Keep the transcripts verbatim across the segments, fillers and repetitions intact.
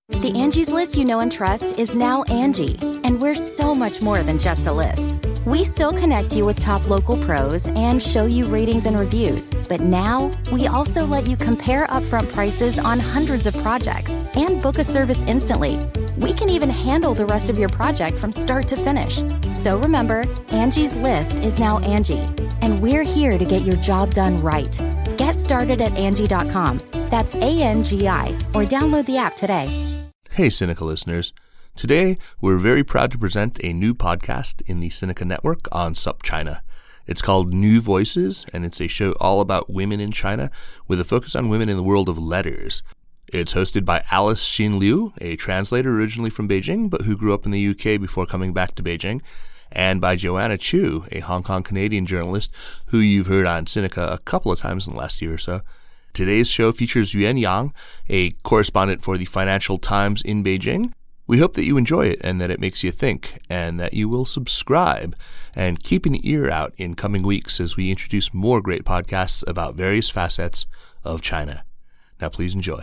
The Angie's List you know and trust is now Angie, and we're so much more than just a list. We still connect you with top local pros and show you ratings and reviews, but now we also let you compare upfront prices on hundreds of projects and book a service instantly. We can even handle the rest of your project from start to finish. So remember, Angie's List is now Angie, and we're here to get your job done right. Get started at Angie dot com. That's A N G I, or download the app today. Hey, Sinica listeners. Today, we're very proud to present a new podcast in the Sinica Network on SupChina. It's called New Voices, and it's a show all about women in China with a focus on women in the world of letters. It's hosted by Alice Xin Liu, a translator originally from Beijing, but who grew up in the U K before coming back to Beijing, and by Joanna Chu, a Hong Kong Canadian journalist who you've heard on Sinica a couple of times in the last year or so. Today's show features Yuan Yang, a correspondent for the Financial Times in Beijing. We hope that you enjoy it and that it makes you think, and that you will subscribe and keep an ear out in coming weeks as we introduce more great podcasts about various facets of China. Now please enjoy.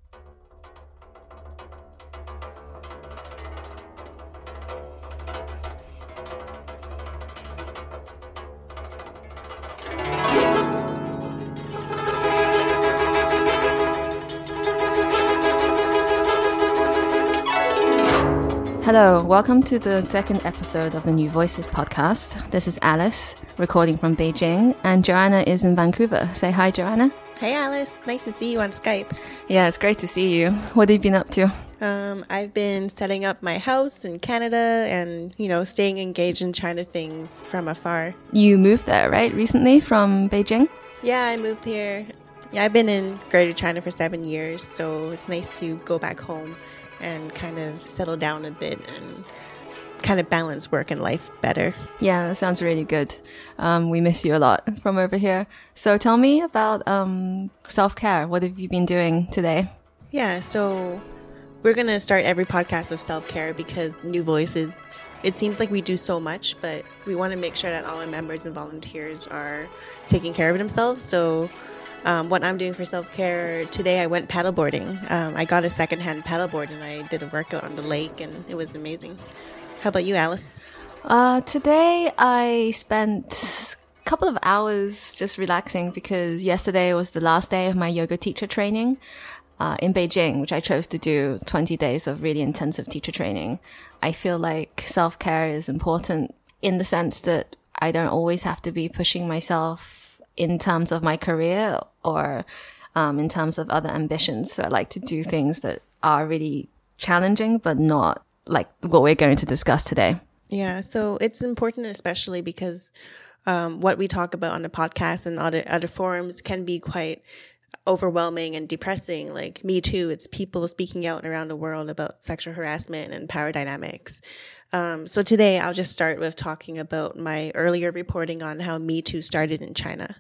Hello, welcome to the second episode of the New Voices podcast. This is Alice, recording from Beijing, and Joanna is in Vancouver. Say hi, Joanna. Hey, Alice. Nice to see you on Skype. Yeah, it's great to see you. What have you been up to? Um, I've been setting up my house in Canada and, you know, staying engaged in China things from afar. You moved there, right, recently from Beijing? Yeah, I moved here. Yeah, I've been in Greater China for seven years, so it's nice to go back home and kind of settle down a bit and kind of balance work and life better. Yeah, that sounds really good. Um, we miss you a lot from over here. So tell me about um, self-care. What have you been doing today? Yeah, so we're going to start every podcast with self-care because New Voices, it seems like we do so much, but we want to make sure that all our members and volunteers are taking care of themselves. So Um, what I'm doing for self-care, today I went paddleboarding. Um, I got a secondhand paddleboard and I did a workout on the lake and it was amazing. How about you, Alice? Uh, today I spent a couple of hours just relaxing because yesterday was the last day of my yoga teacher training uh, in Beijing, which I chose to do twenty days of really intensive teacher training. I feel like self-care is important in the sense that I don't always have to be pushing myself in terms of my career or um, in terms of other ambitions. So I like to do things that are really challenging, but not like what we're going to discuss today. Yeah, so it's important especially because um, what we talk about on the podcast and other, other forums can be quite overwhelming and depressing. Like Me Too, it's people speaking out around the world about sexual harassment and power dynamics. Um, so today I'll just start with talking about my earlier reporting on how Me Too started in China.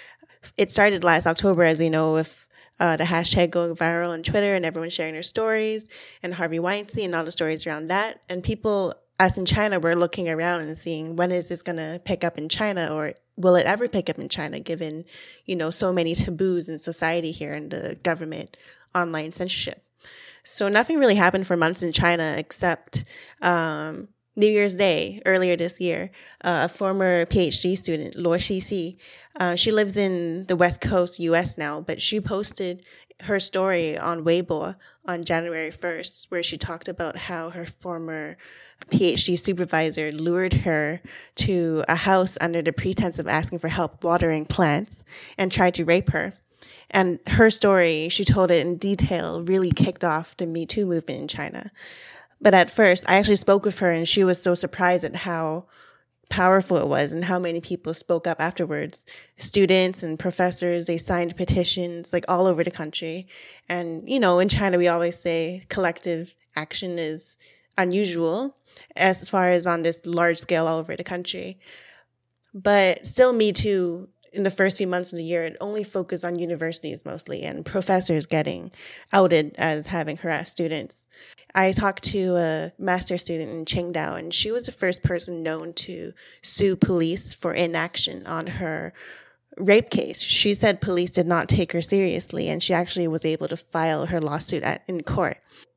It started last October, as you know, with uh, the hashtag going viral on Twitter and everyone sharing their stories and Harvey Weinstein and all the stories around that. And people, us in China, were looking around and seeing when is this going to pick up in China, or will it ever pick up in China given, you know, so many taboos in society here and the government online censorship. So nothing really happened for months in China except um, New Year's Day earlier this year. Uh, a former PhD student, Luo Xixi, uh, she lives in the West Coast U S now, but she posted her story on Weibo on January first, where she talked about how her former PhD supervisor lured her to a house under the pretense of asking for help watering plants and tried to rape her. And her story, she told it in detail, really kicked off the Me Too movement in China. But at first, I actually spoke with her and she was so surprised at how powerful it was and how many people spoke up afterwards. Students and professors, they signed petitions like all over the country. And, you know, in China, we always say collective action is unusual as far as on this large scale all over the country. But still, Me Too, in the first few months of the year, it only focused on universities mostly and professors getting outed as having harassed students. I talked to a master's student in Qingdao, and she was the first person known to sue police for inaction on her rape case. She said police did not take her seriously, and she actually was able to file her lawsuit at, in court.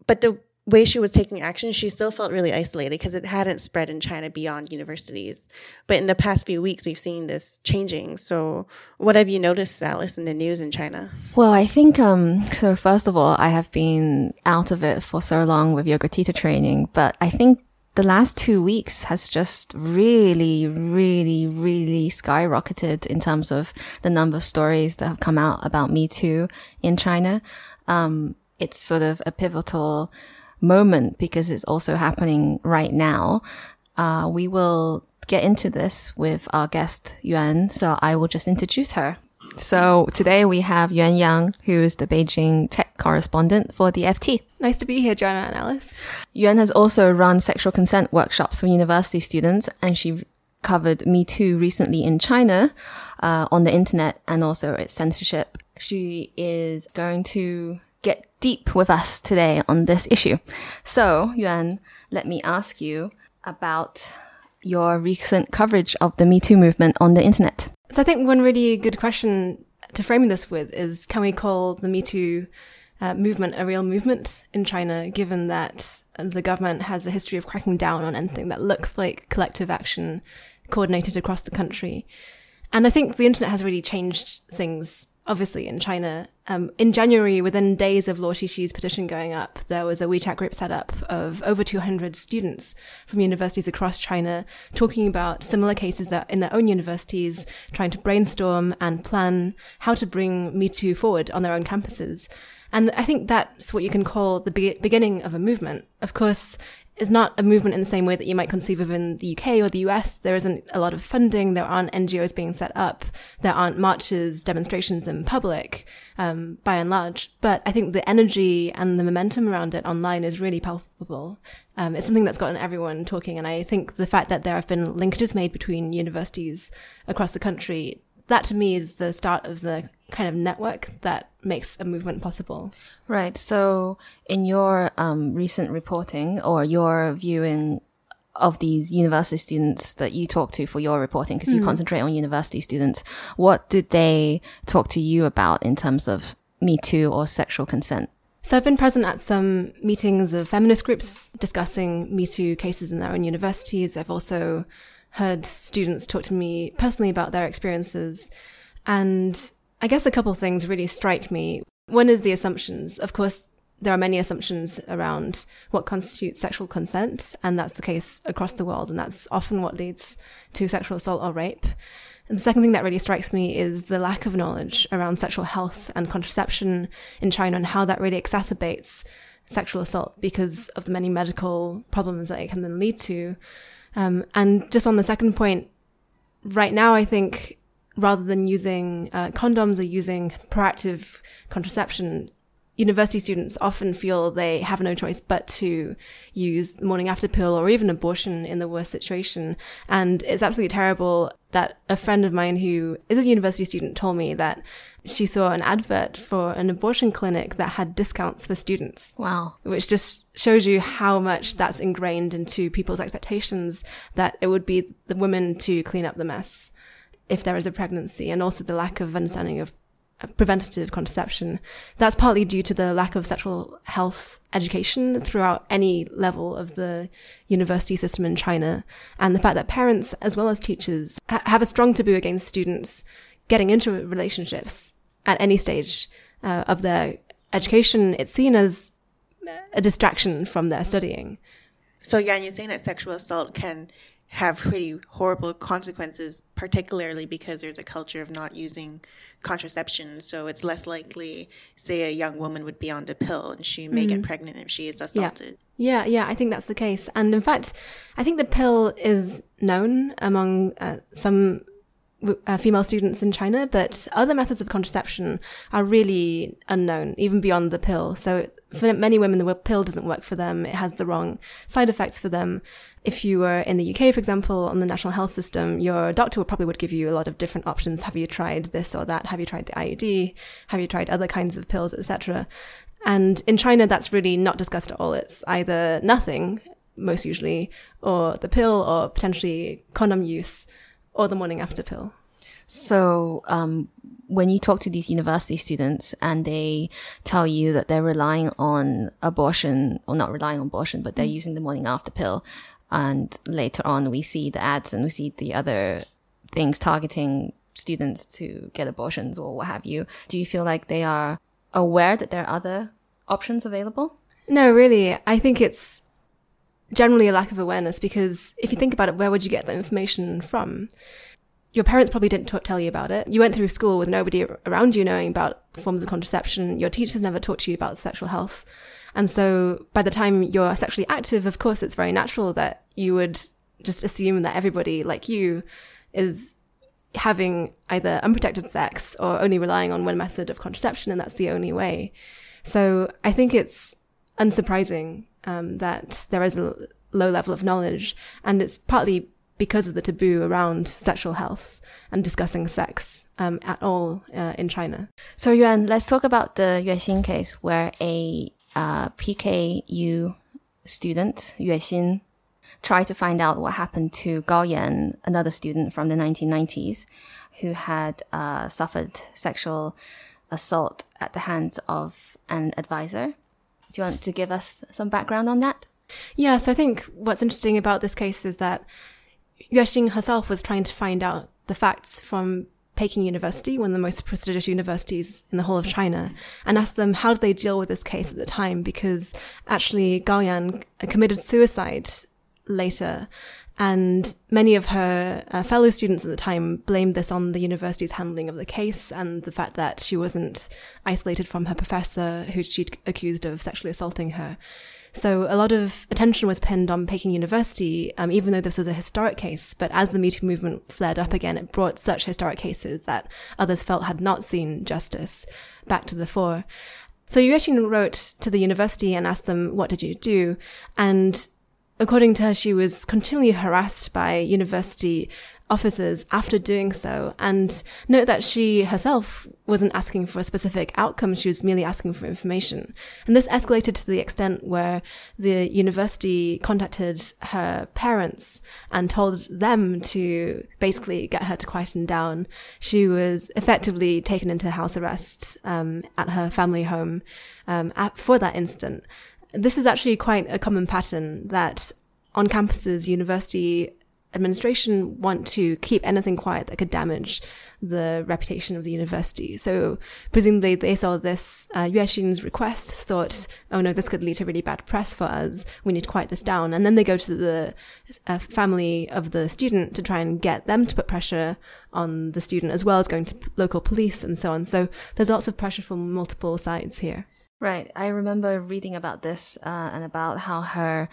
but the way she was taking action, she still felt really isolated because it hadn't spread in China beyond universities. But in the past few weeks, we've seen this changing. So what have you noticed, Alice, in the news in China? Well, I think, um, so first of all, I have been out of it for so long with yoga teacher training, but I think the last two weeks has just really, really, really skyrocketed in terms of the number of stories that have come out about Me Too in China. Um, it's sort of a pivotal moment because it's also happening right now. Uh, we will get into this with our guest Yuan, so I will just introduce her. So today we have Yuan Yang, who is the Beijing tech correspondent for the F T. Nice to be here, Joanna and Alice. Yuan has also run sexual consent workshops for university students, and she covered Me Too recently in China uh, on the internet and also its censorship. She is going to get deep with us today on this issue. So, Yuan, let me ask you about your recent coverage of the Me Too movement on the internet. So I think one really good question to frame this with is, can we call the Me Too uh, movement a real movement in China, given that the government has a history of cracking down on anything that looks like collective action coordinated across the country? And I think the internet has really changed things, obviously, in China. Um, in January, within days of Luo Xixi petition going up, there was a WeChat group set up of over two hundred students from universities across China talking about similar cases that in their own universities, trying to brainstorm and plan how to bring Me Too forward on their own campuses. And I think that's what you can call the be- beginning of a movement. Of course, is not a movement in the same way that you might conceive of in the U K or the U S. There isn't a lot of funding. There aren't N G Os being set up. There aren't marches, demonstrations in public, um, by and large. But I think the energy and the momentum around it online is really palpable. Um, it's something that's gotten everyone talking. And I think the fact that there have been linkages made between universities across the country, that to me is the start of the kind of network that makes a movement possible. Right. So in your um, recent reporting or your viewing of these university students that you talk to for your reporting, because mm. you concentrate on university students, what did they talk to you about in terms of Me Too or sexual consent? So I've been present at some meetings of feminist groups discussing Me Too cases in their own universities. I've also heard students talk to me personally about their experiences. And I guess a couple of things really strike me. One is the assumptions. Of course, there are many assumptions around what constitutes sexual consent, and that's the case across the world, and that's often what leads to sexual assault or rape. And the second thing that really strikes me is the lack of knowledge around sexual health and contraception in China and how that really exacerbates sexual assault because of the many medical problems that it can then lead to. Um, and just on the second point, right now, I think rather than using uh, condoms or using proactive contraception, university students often feel they have no choice but to use the morning after pill or even abortion in the worst situation. And it's absolutely terrible that a friend of mine who is a university student told me that she saw an advert for an abortion clinic that had discounts for students. Wow. Which just shows you how much that's ingrained into people's expectations that it would be the women to clean up the mess if there is a pregnancy, and also the lack of understanding of preventative contraception. That's partly due to the lack of sexual health education throughout any level of the university system in China, and the fact that parents as well as teachers ha- have a strong taboo against students getting into relationships at any stage uh, of their education. It's seen as a distraction from their studying. So, Yan, you're saying that sexual assault can have pretty horrible consequences, particularly because there's a culture of not using contraception. So it's less likely, say, a young woman would be on the pill and she may mm. get pregnant if she is assaulted. Yeah. yeah, yeah, I think that's the case. And in fact, I think the pill is known among uh, some uh, female students in China, but other methods of contraception are really unknown, even beyond the pill. So for many women, the pill doesn't work for them. It has the wrong side effects for them. If you were in the U K, for example, on the national health system, your doctor would probably would give you a lot of different options. Have you tried this or that? Have you tried the I U D? Have you tried other kinds of pills, et cetera? And in China, that's really not discussed at all. It's either nothing, most usually, or the pill, or potentially condom use, or the morning after pill. So um, when you talk to these university students and they tell you that they're relying on abortion, or not relying on abortion, but they're mm. using the morning after pill, and later on we see the ads and we see the other things targeting students to get abortions or what have you, do you feel like they are aware that there are other options available? No, really. I think it's generally a lack of awareness, because if you think about it, where would you get that information from? Your parents probably didn't t- tell you about it. You went through school with nobody around you knowing about forms of contraception. Your teachers never taught you about sexual health. And so by the time you're sexually active, of course, it's very natural that you would just assume that everybody like you is having either unprotected sex or only relying on one method of contraception, and that's the only way. So I think it's unsurprising um, that there is a low level of knowledge, and it's partly because of the taboo around sexual health and discussing sex um, at all uh, in China. So Yuan, let's talk about the Yuexin case, where a uh, P K U student, Yuexin, tried to find out what happened to Gao Yan, another student from the nineteen nineties, who had uh, suffered sexual assault at the hands of an advisor. Do you want to give us some background on that? Yes, I think what's interesting about this case is that Yuexin herself was trying to find out the facts from Peking University, one of the most prestigious universities in the whole of China, and asked them how did they deal with this case at the time, because actually Gao Yan committed suicide later, and many of her uh, fellow students at the time blamed this on the university's handling of the case and the fact that she wasn't isolated from her professor who she'd accused of sexually assaulting her. So a lot of attention was pinned on Peking University, um, even though this was a historic case. But as the Me Too movement flared up again, it brought such historic cases that others felt had not seen justice back to the fore. So Yuexin wrote to the university and asked them, what did you do? And according to her, she was continually harassed by university officers after doing so. And note that she herself wasn't asking for a specific outcome, she was merely asking for information. And this escalated to the extent where the university contacted her parents and told them to basically get her to quieten down. She was effectively taken into house arrest um, at her family home um, at, for that incident. This is actually quite a common pattern that on campuses, university administration want to keep anything quiet that could damage the reputation of the university. So presumably they saw this uh, Yuexin's request, thought, oh no, this could lead to really bad press for us. We need to quiet this down. And then they go to the uh, family of the student to try and get them to put pressure on the student, as well as going to p- local police and so on. So there's lots of pressure from multiple sides here. Right. I remember reading about this uh, and about how her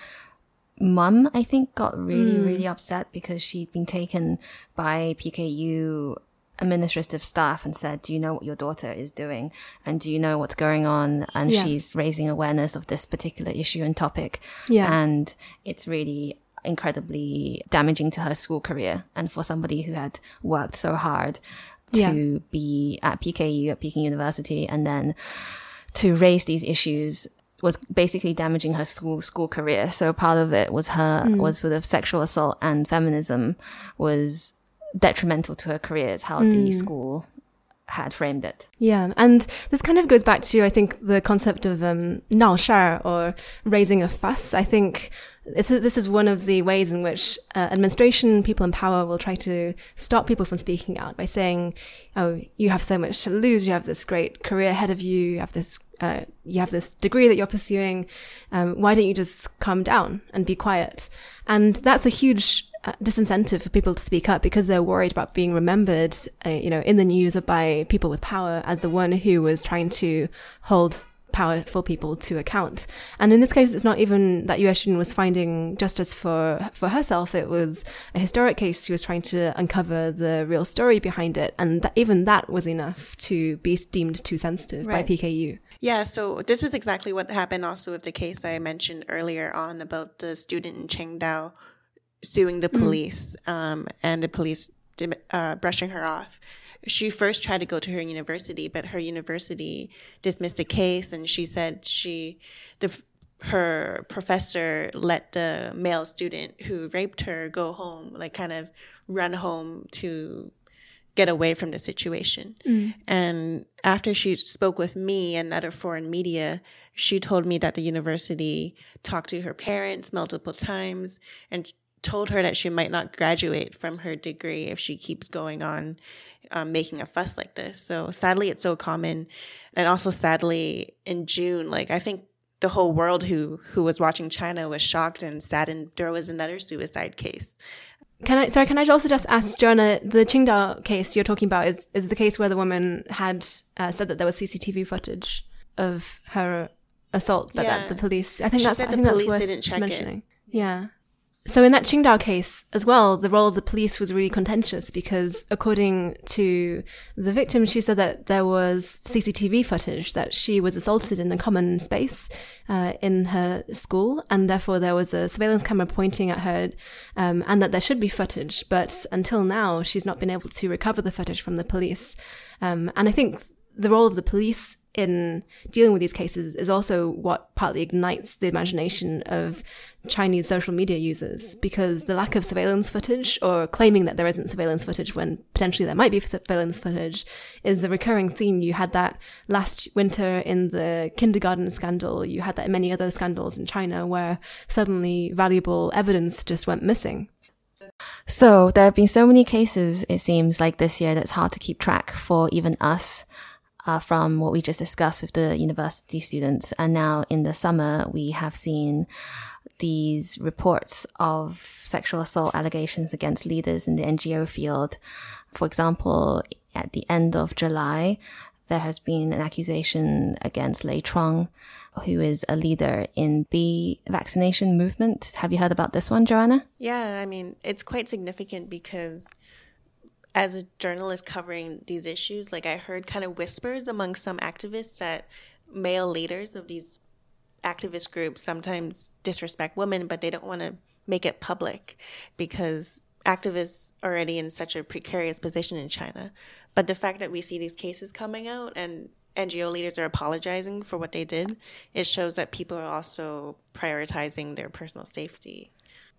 mum, I think, got really, mm. really upset because she'd been taken by P K U administrative staff and said, do you know what your daughter is doing? And do you know what's going on? And yeah. she's raising awareness of this particular issue and topic. Yeah. And it's really incredibly damaging to her school career. And for somebody who had worked so hard to yeah. be at P K U, at Peking University, and then to raise these issues was basically damaging her school school career. So part of it was her mm. was sort of sexual assault, and feminism was detrimental to her career, is how mm. the school had framed it. Yeah, and this kind of goes back to, I think, the concept of um, 闹事儿, or raising a fuss. I think it's, this is one of the ways in which uh, administration, people in power will try to stop people from speaking out by saying, oh, you have so much to lose, you have this great career ahead of you, you have this uh, you have this degree that you're pursuing, um, why don't you just calm down and be quiet? And that's a huge uh, disincentive for people to speak up, because they're worried about being remembered, uh, you know, in the news or by people with power as the one who was trying to hold powerful people to account. And in this case, it's not even that Yuexin was finding justice for for herself. It was a historic case. She was trying to uncover the real story behind it. And that, even that was enough to be deemed too sensitive right. by P K U. Yeah, so this was exactly what happened also with the case I mentioned earlier on about the student in Qingdao suing the police mm. um, and the police uh, brushing her off. She first tried to go to her university, but her university dismissed the case, and she said she, the her professor let the male student who raped her go home, like kind of run home to get away from the situation. Mm. And after she spoke with me and other foreign media, she told me that the university talked to her parents multiple times and told her that she might not graduate from her degree if she keeps going on um, making a fuss like this. So sadly, it's so common. And also sadly, in June, like I think the whole world who who was watching China was shocked and saddened. There was another suicide case. Can I, sorry, can I also just ask, Joanna, the Qingdao case you're talking about is, is the case where the woman had uh, said that there was C C T V footage of her assault, but yeah. that the police, I think she that's, said I the think police that's worth didn't check mentioning. it. Yeah. So in that Qingdao case as well, the role of the police was really contentious because according to the victim, she said that there was C C T V footage that she was assaulted in a common space uh, in her school, and therefore there was a surveillance camera pointing at her, um, and that there should be footage. But until now, she's not been able to recover the footage from the police. Um, and I think the role of the police in dealing with these cases is also what partly ignites the imagination of Chinese social media users, because the lack of surveillance footage, or claiming that there isn't surveillance footage when potentially there might be surveillance footage, is a recurring theme. You had that last winter in the kindergarten scandal. You had that in many other scandals in China where suddenly valuable evidence just went missing. So there have been so many cases, it seems like this year, that's hard to keep track for even us. Uh, from what we just discussed with the university students. And now in the summer, we have seen these reports of sexual assault allegations against leaders in the N G O field. For example, at the end of July, there has been an accusation against Lei Chuang, who is a leader in the vaccination movement. Have you heard about this one, Joanna? Yeah, I mean, it's quite significant because as a journalist covering these issues, like I heard kind of whispers among some activists that male leaders of these activist groups sometimes disrespect women, but they don't want to make it public because activists are already in such a precarious position in China. But the fact that we see these cases coming out and N G O leaders are apologizing for what they did, it shows that people are also prioritizing their personal safety.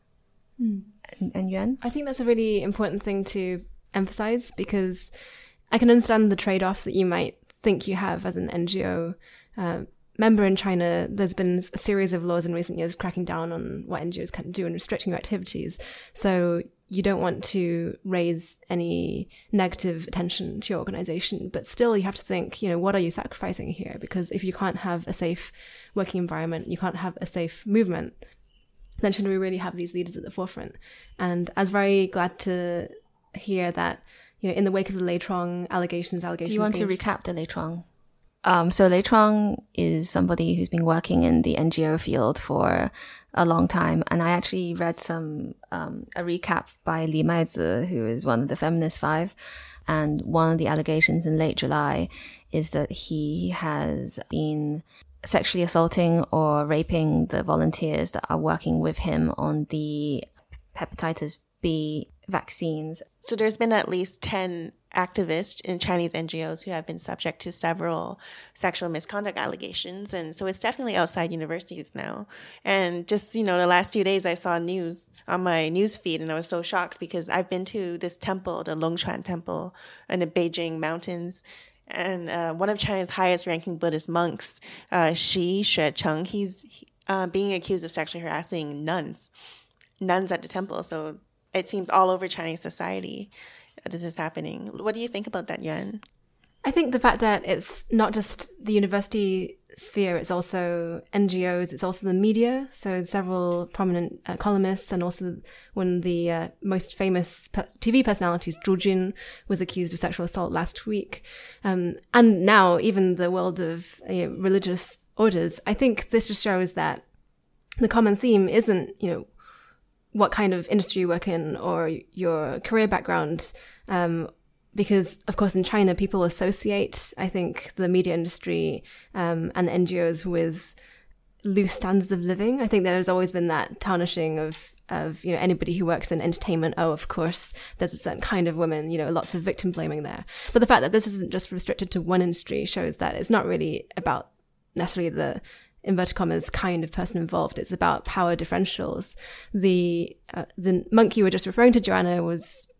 Mm. And, and Yuan? I think that's a really important thing to emphasize, because I can understand the trade-off that you might think you have as an N G O uh, member in China. There's been a series of laws in recent years cracking down on what N G Os can do and restricting your activities. So you don't want to raise any negative attention to your organization, but still you have to think, you know, what are you sacrificing here? Because if you can't have a safe working environment, you can't have a safe movement, then should we really have these leaders at the forefront? And I was very glad to hear that, you know, in the wake of the Lei Chuang allegations, allegations. Do you want against... to recap the Lei Chuang? Um, so Lei Chuang is somebody who's been working in the N G O field for a long time. And I actually read some, um, a recap by Li Maizi, who is one of the Feminist Five. And one of the allegations in late July is that he has been sexually assaulting or raping the volunteers that are working with him on the hepatitis B vaccines. So there's been at least ten activists in Chinese N G Os who have been subject to several sexual misconduct allegations. And so it's definitely outside universities now. And just, you know, the last few days I saw news on my news feed and I was so shocked because I've been to this temple, the Longchuan Temple in the Beijing mountains. And uh, one of China's highest ranking Buddhist monks, uh, Shi Xuecheng, he's uh, being accused of sexually harassing nuns, nuns at the temple. So it seems all over Chinese society this is happening. What do you think about that, Yuan? I think the fact that it's not just the university sphere, it's also N G Os, it's also the media. So several prominent uh, columnists, and also one of the uh, most famous T V personalities, Zhu Jun, was accused of sexual assault last week. Um, and now even the world of uh, religious orders. I think this just shows that the common theme isn't, you know, what kind of industry you work in or your career background. Um, because, of course, in China, people associate, I think, the media industry um, and N G Os with loose standards of living. I think there's always been that tarnishing of, of, you know, anybody who works in entertainment. Oh, of course, there's a certain kind of woman, you know, lots of victim blaming there. But the fact that this isn't just restricted to one industry shows that it's not really about necessarily the inverted commas kind of person involved. It's about power differentials. The uh, the monk you were just referring to, Joanna, was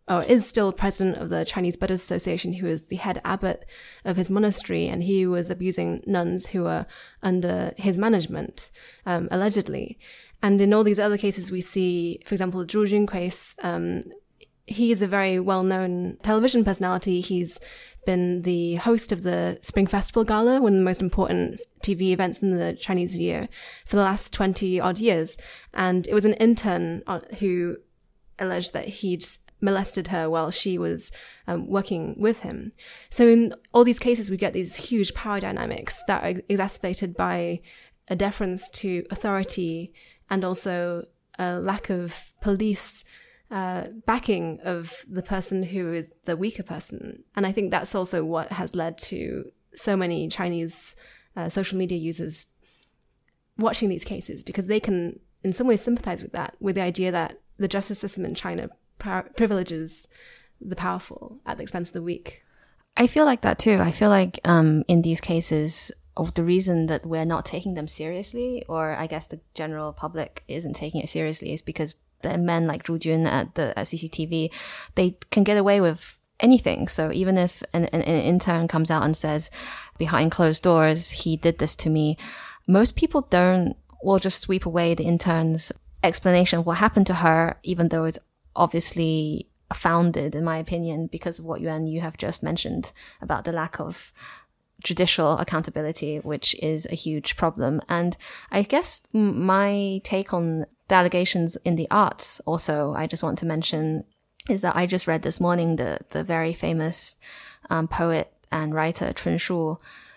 or is still president of the Chinese Buddhist Association, who is the head abbot of his monastery, and he was abusing nuns who were under his management, um, allegedly. And in all these other cases, we see, for example, Zhu Junkui's, um, he is a very well-known television personality. He's been the host of the Spring Festival Gala, one of the most important T V events in the Chinese year, for the last twenty odd years. And it was an intern who alleged that he'd molested her while she was um, working with him. So in all these cases, we get these huge power dynamics that are ex- exacerbated by a deference to authority and also a lack of police uh, backing of the person who is the weaker person. And I think that's also what has led to so many Chinese uh, social media users watching these cases, because they can in some ways sympathize with that, with the idea that the justice system in China pri- privileges the powerful at the expense of the weak. I feel like that too. I feel like um, in these cases, of the reason that we're not taking them seriously, or I guess the general public isn't taking it seriously, is because the men like Zhu Jun at the at C C T V, they can get away with anything. So even if an, an, an intern comes out and says behind closed doors, he did this to me, most people don't, will just sweep away the intern's explanation of what happened to her, even though it's obviously founded, in my opinion, because of what Yuan you have just mentioned about the lack of judicial accountability, which is a huge problem. And I guess my take on the allegations in the arts also, I just want to mention, is that I just read this morning the, the very famous um, poet and writer Chun Shu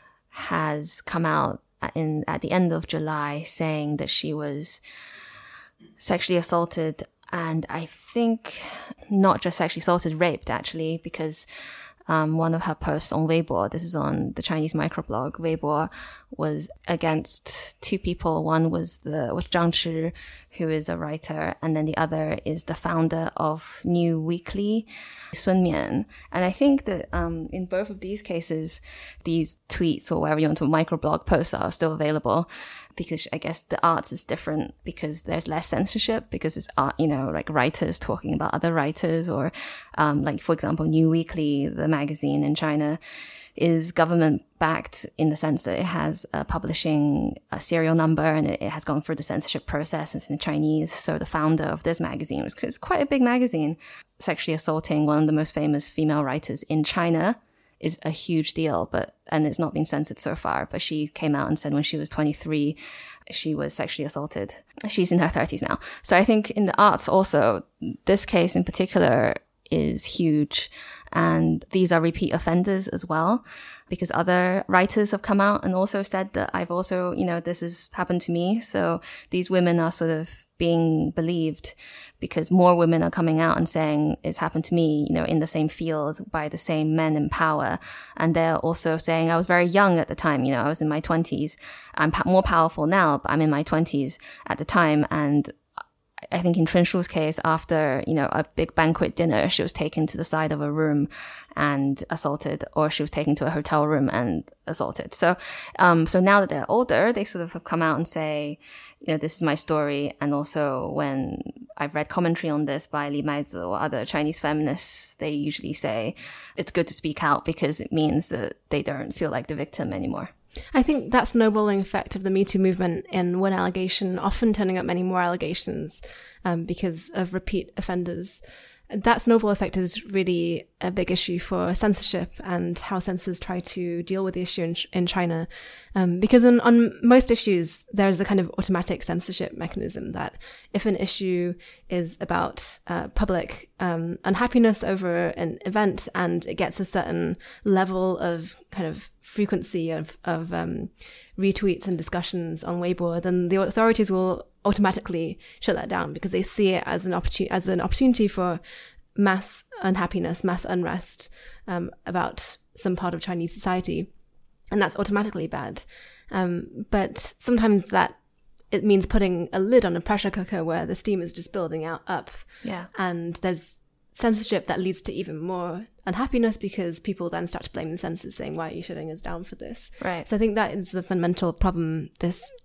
has come out in at the end of July saying that she was sexually assaulted, and I think not just sexually assaulted, raped actually, because Um, one of her posts on Weibo, this is on the Chinese microblog, Weibo, was against two people. One was the was Zhang Chi, who is a writer, and then the other is the founder of New Weekly, Sun Mian. And I think that um, in both of these cases, these tweets or whatever you want to microblog posts are still available, because I guess the arts is different because there's less censorship, because it's art, you know, like writers talking about other writers, or um, like, for example, New Weekly, the magazine in China, is government backed in the sense that it has a publishing a serial number, and it, it has gone through the censorship process. It's in Chinese. So the founder of this magazine, was it's quite a big magazine, sexually assaulting one of the most famous female writers in China is a huge deal, but, and it's not been censored so far, but she came out and said when she was twenty-three, she was sexually assaulted. She's in her thirties now. So I think in the arts also, this case in particular is huge. And these are repeat offenders as well, because other writers have come out and also said that I've also, you know, this has happened to me. So these women are sort of being believed because more women are coming out and saying it's happened to me, you know, in the same field by the same men in power. And they're also saying I was very young at the time, you know, I was in my twenties. I'm pa- more powerful now, but I'm in my twenties at the time. And I think in Chun Shu's case, after, you know, a big banquet dinner, she was taken to the side of a room and assaulted, or she was taken to a hotel room and assaulted. So, um, so now that they're older, they sort of have come out and say, you know, this is my story. And also when I've read commentary on this by Li Maizi or other Chinese feminists, they usually say it's good to speak out because it means that they don't feel like the victim anymore. I think that snowballing effect of the Me Too movement in one allegation often turning up many more allegations um, because of repeat offenders. That snowball effect is really a big issue for censorship and how censors try to deal with the issue in, in China. Um, because on, on most issues, there's a kind of automatic censorship mechanism that if an issue is about uh, public um, unhappiness over an event and it gets a certain level of kind of frequency of, of um, retweets and discussions on Weibo, then the authorities will automatically shut that down because they see it as an opportunity as an opportunity for mass unhappiness, mass unrest um, about some part of Chinese society, and that's automatically bad. Um, but sometimes that it means putting a lid on a pressure cooker where the steam is just building out up, yeah, and there's censorship that leads to even more unhappiness because people then start to blame the censors, saying, "Why are you shutting us down for this?" Right. So I think that is the fundamental problem this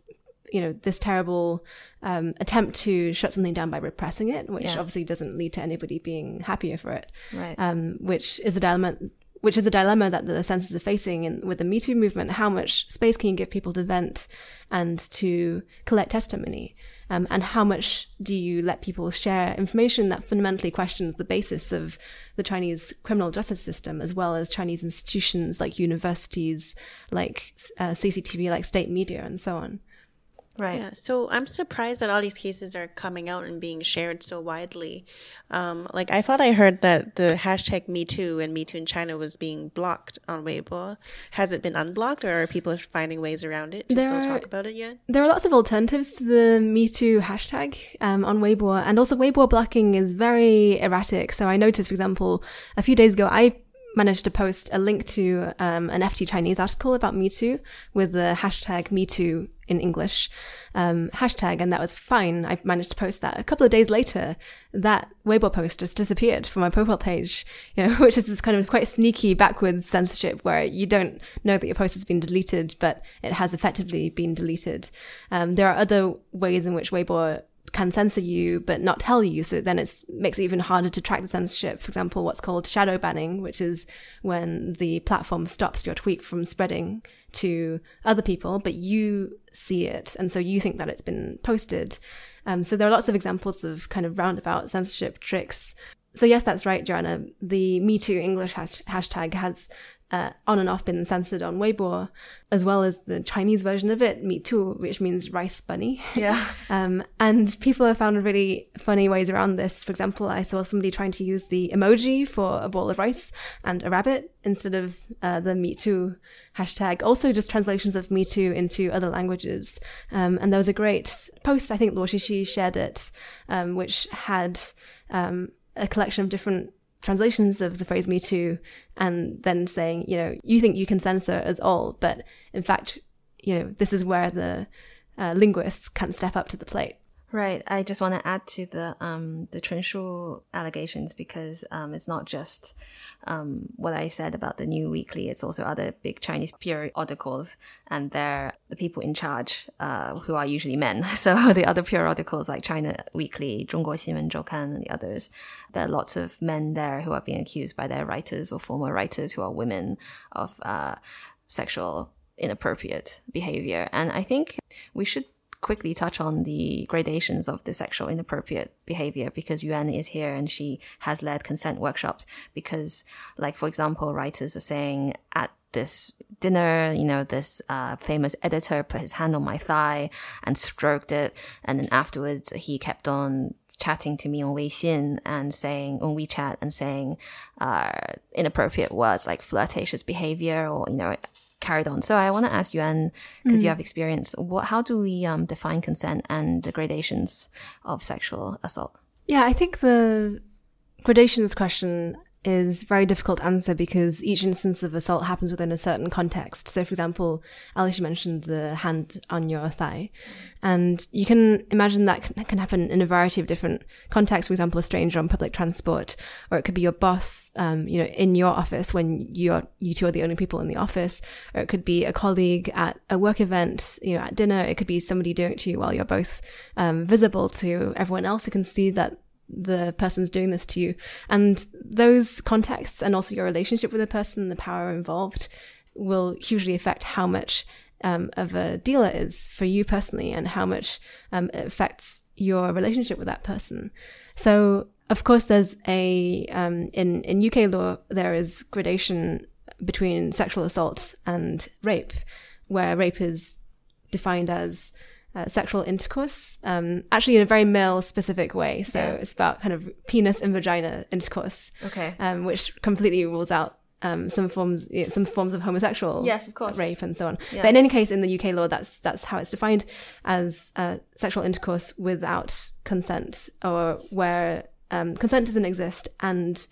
you know, this terrible um, attempt to shut something down by repressing it, which Yeah. obviously doesn't lead to anybody being happier for it. Right. Um, which is a dilemma. Which is a dilemma that the censors are facing in, with the Me Too movement. How much space can you give people to vent and to collect testimony? Um, and how much do you let people share information that fundamentally questions the basis of the Chinese criminal justice system, as well as Chinese institutions like universities, like uh, C C T V, like state media, and so on? Right. Yeah, so I'm surprised that all these cases are coming out and being shared so widely. Um, like, I thought I heard that the hashtag Me Too and Me Too in China was being blocked on Weibo. Has it been unblocked, or are people finding ways around it to There still are- talk about it yet? There are lots of alternatives to the Me Too hashtag um, on Weibo, and also Weibo blocking is very erratic. So I noticed, for example, a few days ago, I managed to post a link to um, an F T Chinese article about Me Too with the hashtag Me Too in English um, hashtag, and that was fine. I managed to post that. A couple of days later, that Weibo post just disappeared from my profile page, you know, which is this kind of quite sneaky backwards censorship where you don't know that your post has been deleted, but it has effectively been deleted. Um, there are other ways in which Weibo can censor you but not tell you, so then it makes it even harder to track the censorship. For example, what's called shadow banning, which is when the platform stops your tweet from spreading to other people, but you see it, and so you think that it's been posted. Um, so there are lots of examples of kind of roundabout censorship tricks. So yes, that's right, Joanna. The Me Too English has- hashtag has uh, on and off been censored on Weibo, as well as the Chinese version of it, Me Too, which means rice bunny. Yeah. Um, and people have found really funny ways around this. For example, I saw somebody trying to use the emoji for a bowl of rice and a rabbit instead of uh, the Me Too hashtag. Also just translations of Me Too into other languages. Um, and there was a great post, I think Luo Shishi shared it, um, which had um, a collection of different translations of the phrase Me Too, and then saying, you know, you think you can censor us all, but in fact, you know, this is where the uh, linguists can step up to the plate. Right. I just want to add to the um the Chen Shu allegations, because um it's not just um what I said about the New Weekly. It's also other big Chinese periodicals, and they're the people in charge, uh, who are usually men. So the other periodicals like China Weekly, 中国新闻周刊, and the others, there are lots of men there who are being accused by their writers or former writers who are women of uh sexual inappropriate behavior. And I think we should quickly touch on the gradations of the sexual inappropriate behavior, because Yuan is here and she has led consent workshops. Because, like, for example, writers are saying at this dinner, you know, this uh, famous editor put his hand on my thigh and stroked it, and then afterwards he kept on chatting to me on Weixin and saying on WeChat and saying uh, inappropriate words like flirtatious behavior, or, you know, carried on. So I want to ask Yuan, because mm. you have experience, what, how do we um, define consent and the gradations of sexual assault? Yeah, I think the gradations question is very difficult to answer because each instance of assault happens within a certain context. So, for example, Alicia mentioned the hand on your thigh. And you can imagine that can, can happen in a variety of different contexts. For example, a stranger on public transport, or it could be your boss, um, you know, in your office when you're, you two are the only people in the office, or it could be a colleague at a work event, you know, at dinner. It could be somebody doing it to you while you're both um, visible to everyone else who can see that the person's doing this to you. And those contexts, and also your relationship with the person, the power involved, will hugely affect how much um, of a deal it is for you personally, and how much um, it affects your relationship with that person. So, of course, there's a, um, in, in U K law, there is gradation between sexual assault and rape, where rape is defined as Uh, sexual intercourse, um, actually in a very male-specific way. So yeah. It's about kind of penis and vagina intercourse, okay, um, which completely rules out um, some forms, you know, some forms of homosexual yes, of course. rape and so on. Yeah. But in any case, in the U K law, that's that's how it's defined, as uh, sexual intercourse without consent, or where um, consent doesn't exist and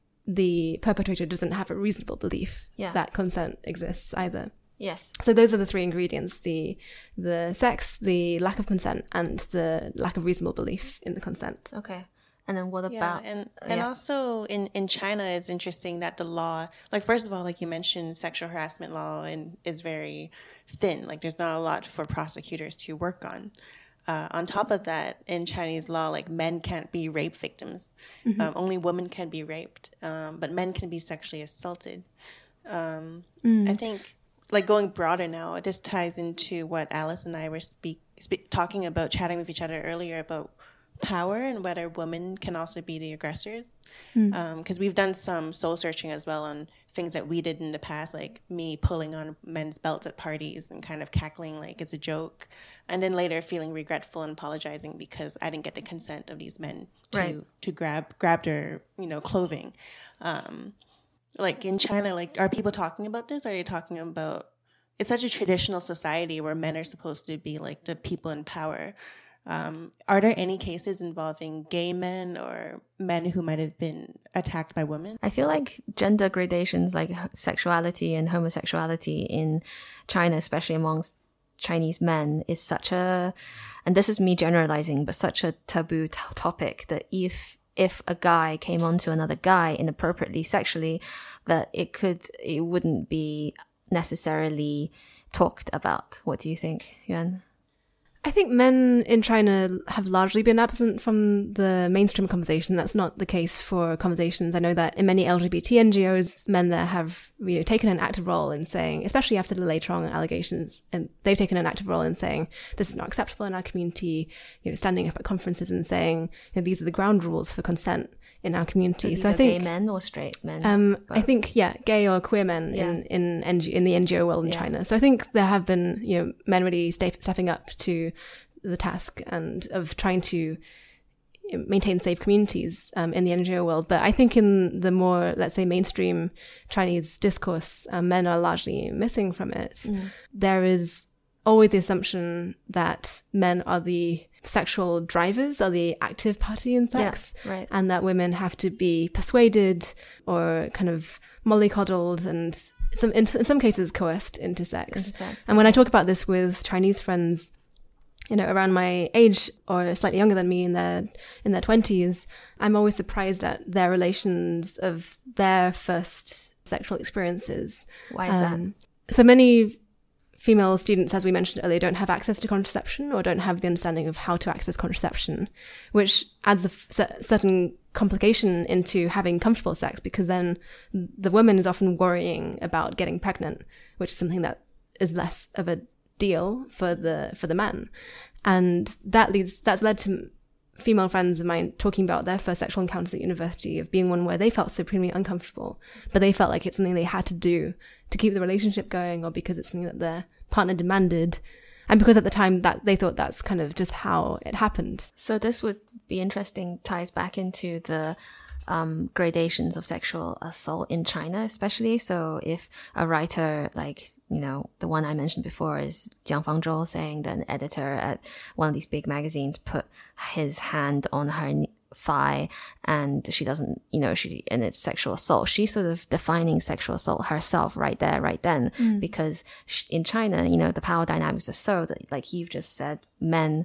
the perpetrator doesn't have a reasonable belief yeah. that consent exists either. Yes. So those are the three ingredients: the the sex, the lack of consent, and the lack of reasonable belief in the consent. Okay. And then what Yeah, about... and, uh, and yes. also in, in China, it's interesting that the law, like, first of all, like you mentioned, sexual harassment law and is very thin. Like, there's not a lot for prosecutors to work on. Uh, on top of that, in Chinese law, like, men can't be rape victims. Mm-hmm. Um, only women can be raped, um, but men can be sexually assaulted. Um, mm. I think, like, going broader now, this ties into what Alice and I were speak, speak, talking about, chatting with each other earlier about power and whether women can also be the aggressors. Because mm. um, we've done some soul searching as well on things that we did in the past, like me pulling on men's belts at parties and kind of cackling like it's a joke, and then later feeling regretful and apologizing because I didn't get the consent of these men to right. to grab grab their, you know, clothing. Um, like in China, like, are people talking about this? Or are they talking about, it's such a traditional society where men are supposed to be like the people in power. Um, are there any cases involving gay men or men who might have been attacked by women? I feel like gender gradations like sexuality and homosexuality in China, especially amongst Chinese men, is such a, and this is me generalizing, but such a taboo t- topic that if if a guy came onto another guy inappropriately sexually, that it could, it wouldn't be necessarily talked about. What do you think, Yuan? I think men in China have largely been absent from the mainstream conversation. That's not the case for conversations. I know that in many L G B T N G Os, men there have, you know, taken an active role in saying, especially after the Lei Trong allegations, and they've taken an active role in saying, this is not acceptable in our community, you know, standing up at conferences and saying, you know, these are the ground rules for consent in our community. So, these so I are think gay men or straight men? Um, I think, yeah, gay or queer men yeah. in in, N G, in the N G O world in yeah. China. So I think there have been, you know, men really stay, stepping up to the task and of trying to maintain safe communities um, in the N G O world. But I think in the more, let's say, mainstream Chinese discourse, uh, men are largely missing from it. Mm. There is always the assumption that men are the sexual drivers, are the active party in sex, yeah, right. and that women have to be persuaded or kind of mollycoddled and some in, in some cases coerced into sex. Into sex and okay. when I talk about this with Chinese friends, you know, around my age or slightly younger than me in their in their twenties, I'm always surprised at their relations of their first sexual experiences. Why is um, that? So many female students, as we mentioned earlier, don't have access to contraception or don't have the understanding of how to access contraception, which adds a f- certain complication into having comfortable sex, because then the woman is often worrying about getting pregnant, which is something that is less of a deal for the for the man. And that leads that's led to female friends of mine talking about their first sexual encounters at university of being one where they felt supremely uncomfortable, but they felt like it's something they had to do to keep the relationship going, or because it's something that their partner demanded, and because at the time that they thought that's kind of just how it happened. So this would be interesting, ties back into the um, gradations of sexual assault in China, especially. So if a writer like, you know, the one I mentioned before is Jiang Fangzhou, saying that an editor at one of these big magazines put his hand on her thigh and she doesn't, you know, she, and it's sexual assault. She's sort of defining sexual assault herself right there, right then, mm. because she, in China, you know, the power dynamics are so that, like you've just said, men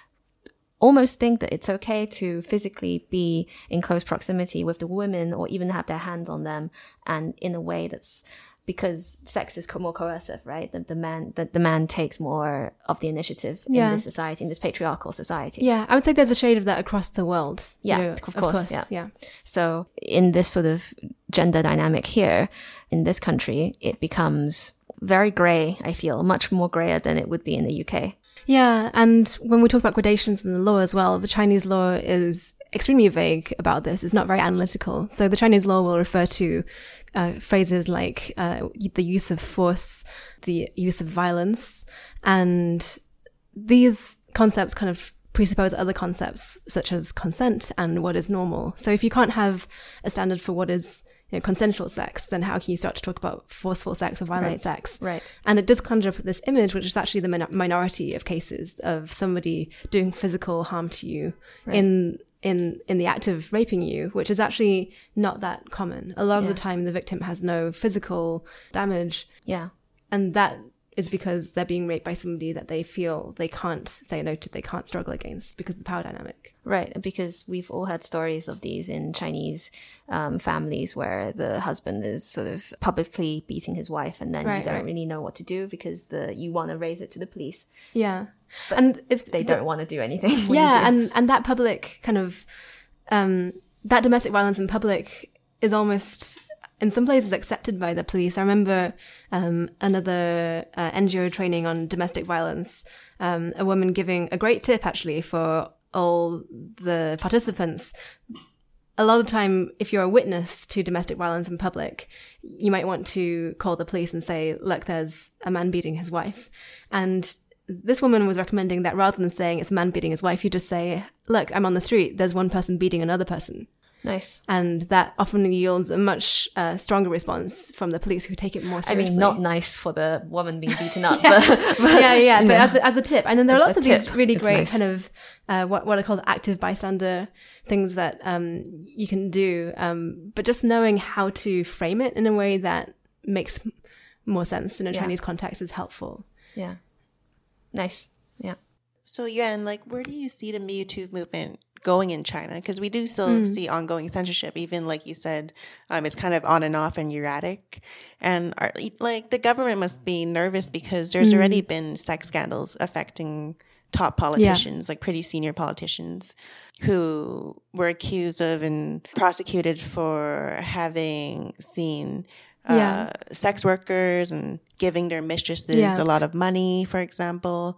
almost think that it's okay to physically be in close proximity with the women or even have their hands on them, and in a way that's because sex is more coercive, right? The, the man the, the man takes more of the initiative yeah. in this society, in this patriarchal society. Yeah, I would say there's a shade of that across the world. Yeah, you know, of, course, of course. Yeah. yeah. So in this sort of gender dynamic here, in this country, it becomes very grey, I feel, much more greyer than it would be in the U K. Yeah, and when we talk about gradations in the law as well, the Chinese law is extremely vague about this. It's not very analytical. So the Chinese law will refer to uh, phrases like uh, the use of force, the use of violence, and these concepts kind of presuppose other concepts such as consent and what is normal. So if you can't have a standard for what is, you know, consensual sex, then how can you start to talk about forceful sex or violent right. sex? Right. And it does conjure up this image, which is actually the min- minority of cases of somebody doing physical harm to you right. in in in the act of raping you, which is actually not that common. A lot yeah. of the time, the victim has no physical damage. Yeah. And that is because they're being raped by somebody that they feel they can't say no to, they can't struggle against because of the power dynamic. Right, because we've all heard stories of these in Chinese um, families where the husband is sort of publicly beating his wife, and then right, you don't right. really know what to do because the you want to raise it to the police. Yeah, but and it's, they don't want to do anything. When yeah, you do. and and that public kind of um, that domestic violence in public is almost, in some places, accepted by the police. I remember um, another uh, N G O training on domestic violence, um, a woman giving a great tip actually for all the participants. A lot of the time, if you're a witness to domestic violence in public, you might want to call the police and say, look, there's a man beating his wife. And this woman was recommending that rather than saying it's a man beating his wife, you just say, look, I'm on the street, there's one person beating another person. Nice. And that often yields a much uh, stronger response from the police, who take it more seriously. I mean, not nice for the woman being beaten up. yeah. but, but, yeah, yeah, but yeah. as a, as a tip. And then there are lots a of tip. these really It's great nice. kind of uh, what what are called active bystander things that um, you can do. Um, but just knowing how to frame it in a way that makes more sense in a Yeah. Chinese context is helpful. Yeah. Nice. Yeah. So, Yuan, like, where do you see the Me Too movement going in China? Because we do still Mm. see ongoing censorship, even like you said, um, it's kind of on and off and erratic. And are, like the government must be nervous because there's Mm. already been sex scandals affecting top politicians, like pretty senior politicians, who were accused of and prosecuted for having seen uh, Yeah. sex workers and giving their mistresses Yeah. a lot of money, for example.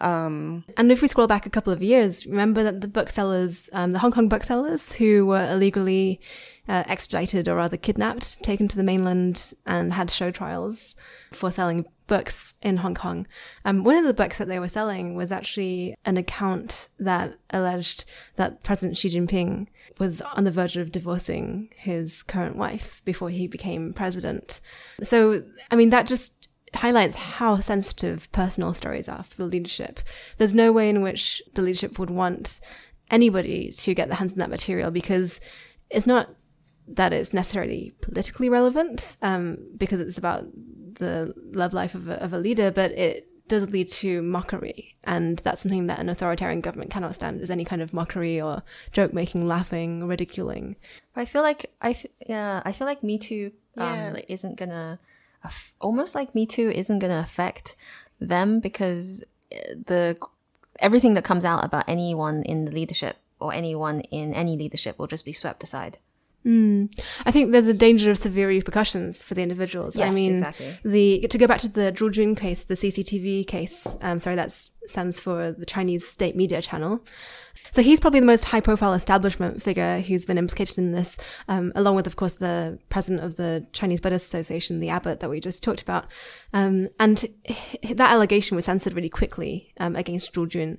Um, And if we scroll back a couple of years, remember that the booksellers, um, the Hong Kong booksellers who were illegally uh, extradited or rather kidnapped, taken to the mainland and had show trials for selling books in Hong Kong. Um, one of the books that they were selling was actually an account that alleged that President Xi Jinping was on the verge of divorcing his current wife before he became president. So, I mean, that just highlights how sensitive personal stories are for the leadership. There's no way in which the leadership would want anybody to get their hands on that material, because it's not that it's necessarily politically relevant, um, because it's about the love life of a, of a leader, but it does lead to mockery. And that's something that an authoritarian government cannot stand, is any kind of mockery or joke making, laughing, ridiculing. I feel like I f- yeah, I feel like Me Too um, Yeah, like- isn't gonna aff- almost like Me Too isn't gonna affect them, because the everything that comes out about anyone in the leadership or anyone in any leadership will just be swept aside. Mm. I think there's a danger of severe repercussions for the individuals. Yes, I mean, exactly. the to go back to the Zhu Jun case, the C C T V case. Um, sorry, that stands for the Chinese State Media Channel. So he's probably the most high-profile establishment figure who's been implicated in this, um, along with, of course, the president of the Chinese Buddhist Association, the abbot that we just talked about. Um, and that allegation was censored really quickly um, against Zhu Jun.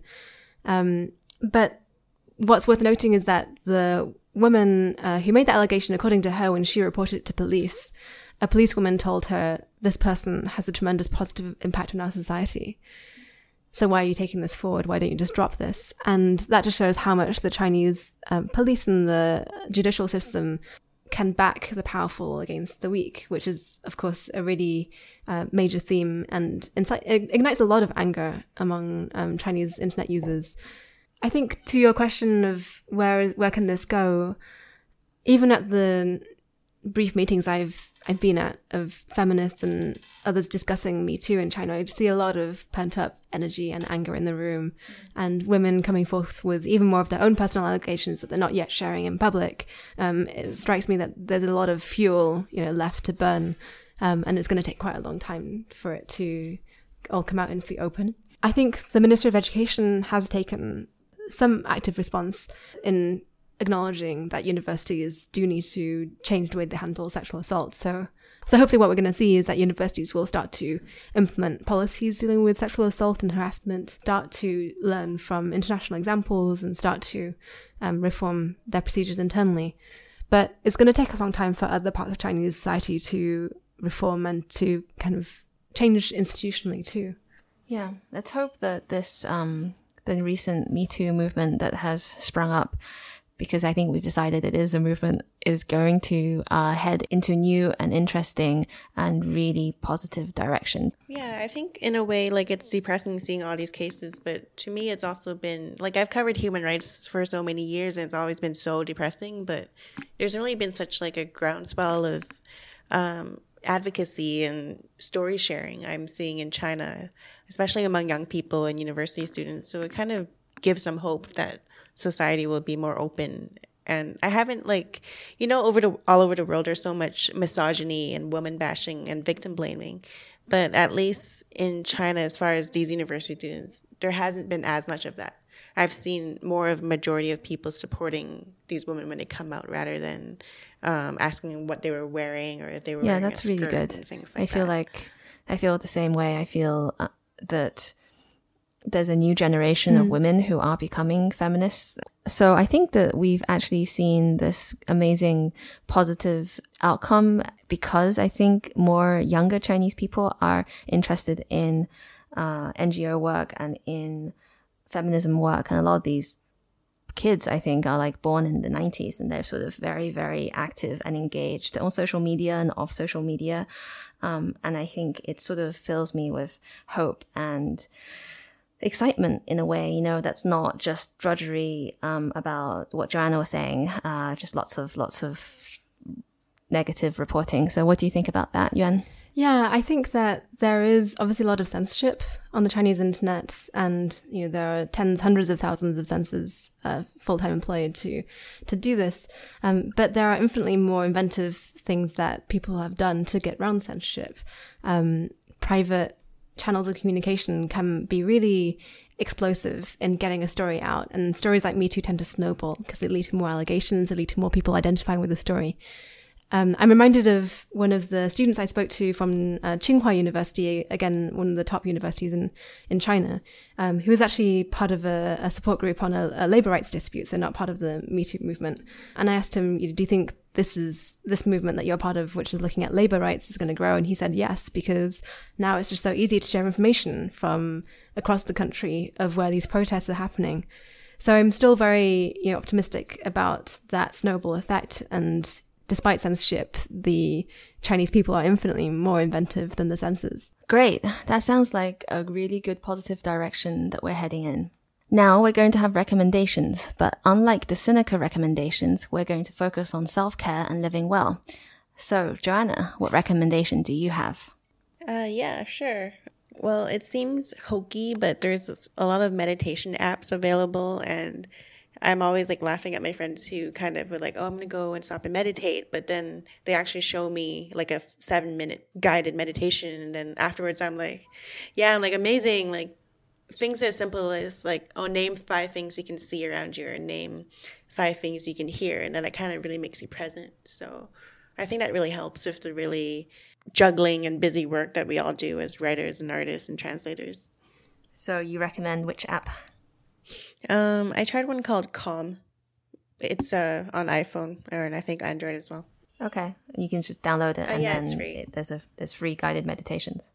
Um, but what's worth noting is that the woman uh, who made that allegation, according to her, when she reported it to police, a policewoman told her, this person has a tremendous positive impact on our society. So why are you taking this forward? Why don't you just drop this? And that just shows how much the Chinese um, police and the judicial system can back the powerful against the weak, which is, of course, a really uh, major theme, and incite- it ignites a lot of anger among um, Chinese internet users. I think to your question of where where can this go, even at the brief meetings I've I've been at of feminists and others discussing Me Too in China, I just see a lot of pent up energy and anger in the room, and women coming forth with even more of their own personal allegations that they're not yet sharing in public. Um, it strikes me that there's a lot of fuel, you know, left to burn, um, and it's going to take quite a long time for it to all come out into the open. I think the Ministry of Education has taken some active response in acknowledging that universities do need to change the way they handle sexual assault. So so hopefully what we're going to see is that universities will start to implement policies dealing with sexual assault and harassment, start to learn from international examples, and start to um, reform their procedures internally. But it's going to take a long time for other parts of Chinese society to reform and to kind of change institutionally too. Yeah, let's hope that this um, the recent Me Too movement that has sprung up because I think we've decided it is a movement is going to uh, head into new and interesting and really positive direction. Yeah, I think in a way, like, it's depressing seeing all these cases, but to me, it's also been, like, I've covered human rights for so many years, and it's always been so depressing, but there's really been such, like, a groundswell of um, advocacy and story sharing I'm seeing in China, especially among young people and university students. So it kind of gives some hope that society will be more open. And I haven't, like, you know, over the all over the world, there's so much misogyny and woman bashing and victim blaming. But at least in China, as far as these university students, there hasn't been as much of that. I've seen more of a majority of people supporting these women when they come out rather than um, asking what they were wearing or if they were yeah, wearing that's a really skirt good. and things like I feel that. like I feel the same way. I feel uh, that there's a new generation mm. of women who are becoming feminists. So I think that we've actually seen this amazing positive outcome because I think more younger Chinese people are interested in uh, N G O work and in feminism work. And a lot of these kids, I think, are like born in the nineties and they're sort of very, very active and engaged on social media and off social media. Um, and I think it sort of fills me with hope and excitement in a way, you know, that's not just drudgery um, about what Joanna was saying, uh, just lots of, lots of negative reporting. So what do you think about that, Yuan? Yeah, I think that there is obviously a lot of censorship on the Chinese internet, and you know there are tens, hundreds of thousands of censors uh, full-time employed to to do this. Um, but there are infinitely more inventive things that people have done to get around censorship. Um, private channels of communication can be really explosive in getting a story out, and stories like Me Too tend to snowball because they lead to more allegations, they lead to more people identifying with the story. Um, I'm reminded of one of the students I spoke to from uh, Tsinghua University, again, one of the top universities in, in China, um, who was actually part of a, a support group on a, a labor rights dispute, so not part of the Me Too movement. And I asked him, do you think this is this movement that you're part of, which is looking at labor rights, is going to grow? And he said yes, because now it's just so easy to share information from across the country of where these protests are happening. So I'm still very, you know, optimistic about that snowball effect, and despite censorship, the Chinese people are infinitely more inventive than the censors. Great. That sounds like a really good positive direction that we're heading in. Now we're going to have recommendations, but unlike the Sinica recommendations, we're going to focus on self-care and living well. So, Joanna, what recommendation do you have? Uh, yeah, sure. Well, it seems hokey, but there's a lot of meditation apps available, and I'm always like laughing at my friends who kind of were like, oh, I'm going to go and stop and meditate. But then they actually show me like a seven minute guided meditation. And then afterwards I'm like, yeah, I'm like amazing. Like things as simple as like, oh, name five things you can see around you, or name five things you can hear. And then it kind of really makes you present. So I think that really helps with the really juggling and busy work that we all do as writers and artists and translators. So you recommend which app? Um, I tried one called Calm. It's uh, on iPhone, or and I think Android as well. Okay, you can just download it, Uh, and yeah, then it's free. It, there's a there's free guided meditations.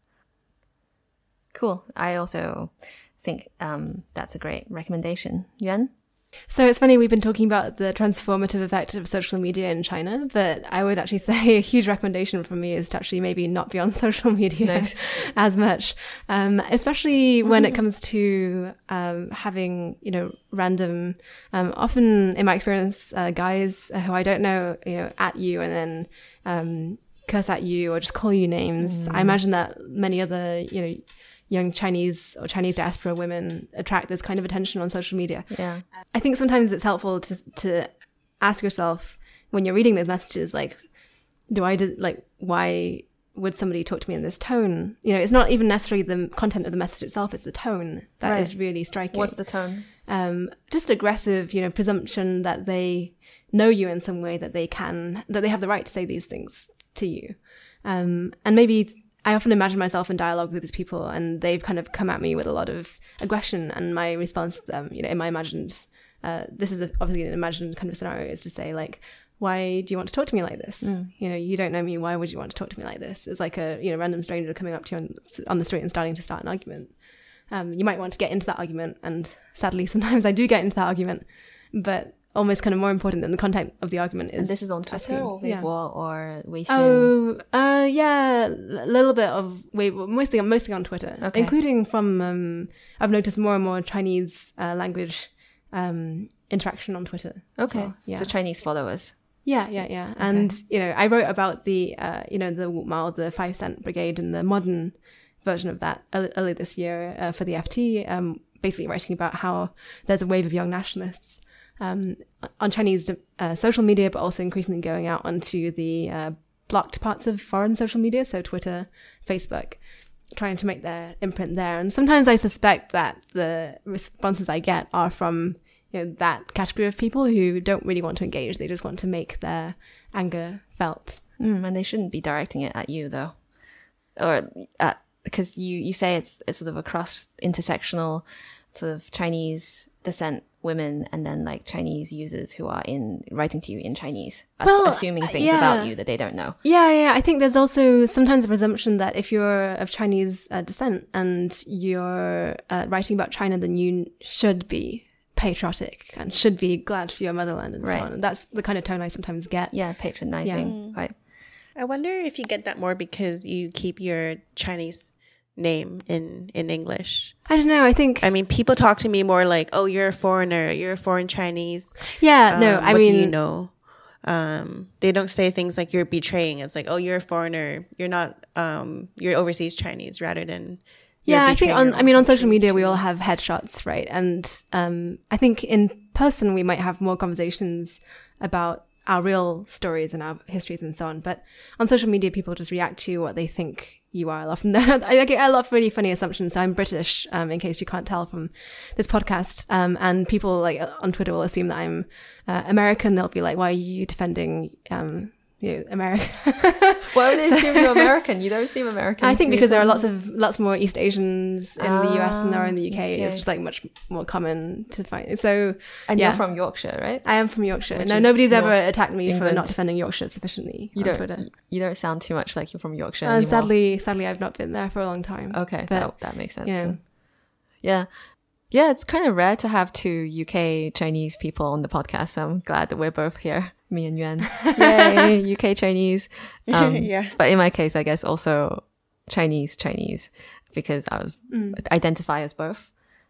Cool. I also think um, that's a great recommendation. Yuan? So it's funny, we've been talking about the transformative effect of social media in China, but I would actually say a huge recommendation from me is to actually maybe not be on social media Nice. as much, um, especially when it comes to um, having, you know, random, um, often in my experience, uh, guys who I don't know, you know, at you and then um, curse at you or just call you names. Mm. I imagine that many other, you know, young Chinese or Chinese diaspora women attract this kind of attention on social media. Yeah. I think sometimes it's helpful to to ask yourself when you're reading those messages, like, do I, do, like, why would somebody talk to me in this tone? You know, it's not even necessarily the content of the message itself, it's the tone that Right. is really striking. What's the tone? Um, just aggressive, you know, presumption that they know you in some way, that they can, that they have the right to say these things to you. Um, and maybe I often imagine myself in dialogue with these people, and they've kind of come at me with a lot of aggression, and my response to them, you know, in my imagined, uh, this is a, obviously an imagined kind of scenario, is to say, like, why do you want to talk to me like this? Mm. You know, you don't know me. Why would you want to talk to me like this? It's like a, you know, random stranger coming up to you on, on the street and starting to start an argument. Um, you might want to get into that argument, and sadly, sometimes I do get into that argument, but almost kind of more important than the content of the argument is. And this is on Twitter asking, or Weibo yeah. or Weixin? Oh, uh, yeah, a little bit of Weibo, mostly, mostly on Twitter, Okay. including from, um, I've noticed more and more Chinese uh, language um, interaction on Twitter. Okay, So, yeah. so Chinese followers. Yeah, yeah, yeah. And, you know, I wrote about the, uh, you know, the Wu Mao, the Five Cent Brigade, and the modern version of that early, early this year uh, for the F T, um, basically writing about how there's a wave of young nationalists um, on Chinese uh, social media, but also increasingly going out onto the uh, blocked parts of foreign social media, so Twitter, Facebook, trying to make their imprint there. And sometimes I suspect that the responses I get are from, you know, that category of people who don't really want to engage. They just want to make their anger felt. Mm, and they shouldn't be directing it at you, though. Or at, because you, you say it's, it's sort of a cross intersectional sort of Chinese descent women and then like Chinese users who are in writing to you in Chinese, as- Well, assuming things yeah. about you that they don't know. Yeah, yeah. I think there's also sometimes a presumption that if you're of Chinese uh, descent and you're uh, writing about China, then you should be patriotic and should be glad for your motherland and Right. so on. And that's the kind of tone I sometimes get. Yeah, patronizing, right? I wonder if you get that more because you keep your Chinese name in, in English. I don't know. I think, I mean, people talk to me more like, oh, you're a foreigner, you're a foreign Chinese. yeah, no, Um, I what mean, do you know? Um, they don't say things like you're betraying. It's like, oh, you're a foreigner. You're not, um, you're overseas Chinese rather than. you're yeah, I think betraying on, your I own mean, on country social media, to we me. all have headshots, right? And um, I think in person, we might have more conversations about our real stories and our histories and so on. But on social media, people just react to what they think you are. Often I get a lot of really funny assumptions. So I'm British, um, in case you can't tell from this podcast. Um, and people like on Twitter will assume that I'm uh, American. They'll be like, why are you defending um, you know, America? Why would they assume you're American? You don't seem American. I to think me. because there are lots of lots more East Asians in the U S than there are in the U K. okay. It's just like much more common to find. So And yeah. you're from Yorkshire, right? I am from Yorkshire. Which no, is nobody's ever North attacked me for England. not defending Yorkshire sufficiently You on don't. Twitter. You don't sound too much like you're from Yorkshire And anymore. sadly, sadly, I've not been there for a long time. Okay, But, that, that makes sense. you know. then. Yeah. Yeah, it's kind of rare to have two U K Chinese people on the podcast. So I'm glad that we're both here, me and Yuan. Yay, U K Chinese. Um, Yeah. But in my case, I guess also Chinese Chinese because I was identify as both.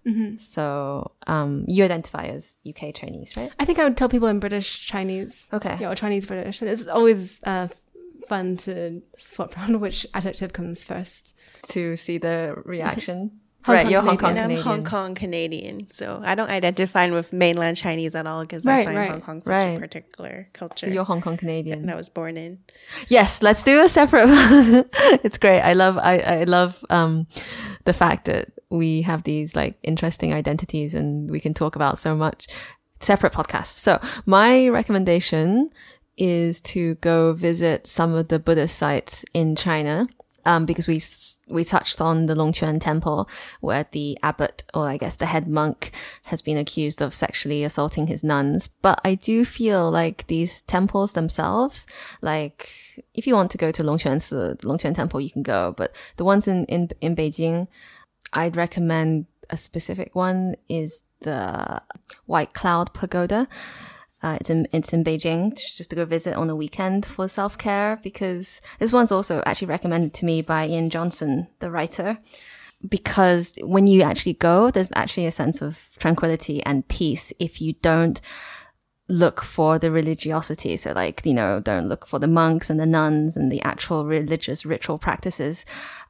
So um, you identify as U K Chinese, right? I think I would tell people I'm British Chinese. Okay. Yeah, or Chinese British. And it's always uh, fun to swap around which adjective comes first. To see the reaction. Hong right, Kong you're Hong Canadian. Kong And I'm Canadian. Hong Kong Canadian, so I don't identify with mainland Chinese at all because Right, I find right. Hong Kong such Right. a particular culture So you're Hong Kong Canadian. that I was born in. Yes, let's do a separate. It's great. I love. I I love um the fact that we have these like interesting identities and we can talk about so much. Separate podcasts. So my recommendation is to go visit some of the Buddhist sites in China. Um, because we s- we touched on the Longquan Temple, where the abbot, or I guess the head monk, has been accused of sexually assaulting his nuns. But I do feel like these temples themselves, like if you want to go to Longquan, the Longquan Temple, you can go. But the ones in in in Beijing, I'd recommend a specific one is the White Cloud Pagoda. Uh, it's in it's in Beijing, just to go visit on the weekend for self-care, because this one's also actually recommended to me by Ian Johnson, the writer, because when you actually go, there's actually a sense of tranquility and peace if you don't look for the religiosity. So like, you know, don't look for the monks and the nuns and the actual religious ritual practices.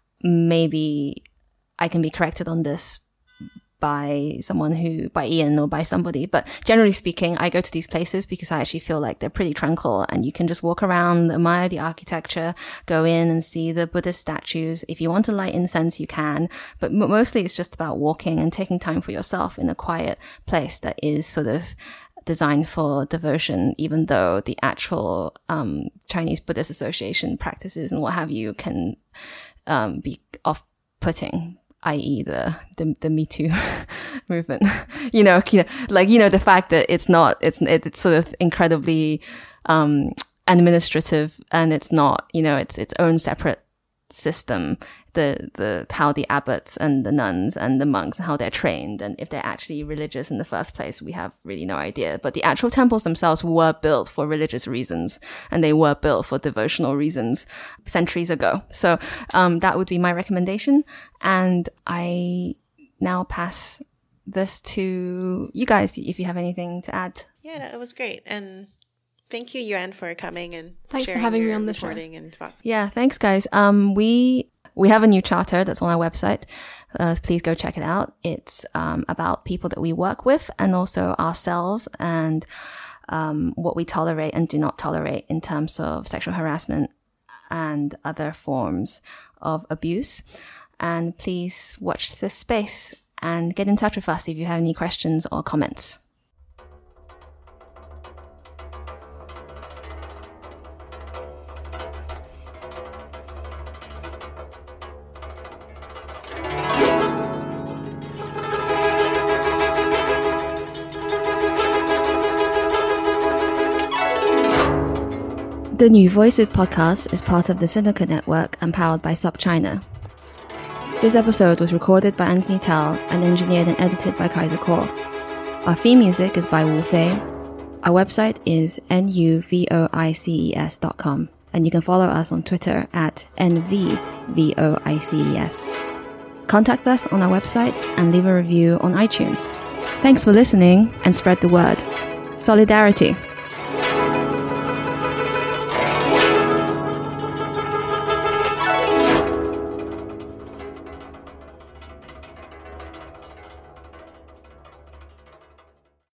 Maybe I can be corrected on this by someone who, by Ian or by somebody. But generally speaking, I go to these places because I actually feel like they're pretty tranquil and you can just walk around, admire the architecture, go in and see the Buddhist statues. If you want to light incense, you can. But m- mostly it's just about walking and taking time for yourself in a quiet place that is sort of designed for devotion, even though the actual um, Chinese Buddhist Association practices and what have you can um, be off-putting. that is the, the, the Me Too movement, you know, you know, like, you know, the fact that it's not, it's, it's sort of incredibly, um, administrative and it's not, you know, it's its own separate system. the, the, how the abbots and the nuns and the monks, how they're trained, and if they're actually religious in the first place, we have really no idea. But the actual temples themselves were built for religious reasons, and they were built for devotional reasons centuries ago. So, um, that would be my recommendation. And I now pass this to you guys, if you have anything to add. Yeah, no, it was great. And thank you, Yuan, for coming and thanks sharing for having your me on the show. And thoughts. Yeah, thanks, guys. Um, we we have a new charter that's on our website. Uh, please go check it out. It's um, about people that we work with and also ourselves and um, what we tolerate and do not tolerate in terms of sexual harassment and other forms of abuse. And please watch this space and get in touch with us if you have any questions or comments. The New Voices podcast is part of the Sinica Network and powered by SupChina. This episode was recorded by Anthony Tell and engineered and edited by Kaiser Kuo. Our theme music is by Wu Fei. Our website is N U voices dot com, and you can follow us on Twitter at N V voices. Contact us on our website and leave a review on iTunes. Thanks for listening and spread the word. Solidarity!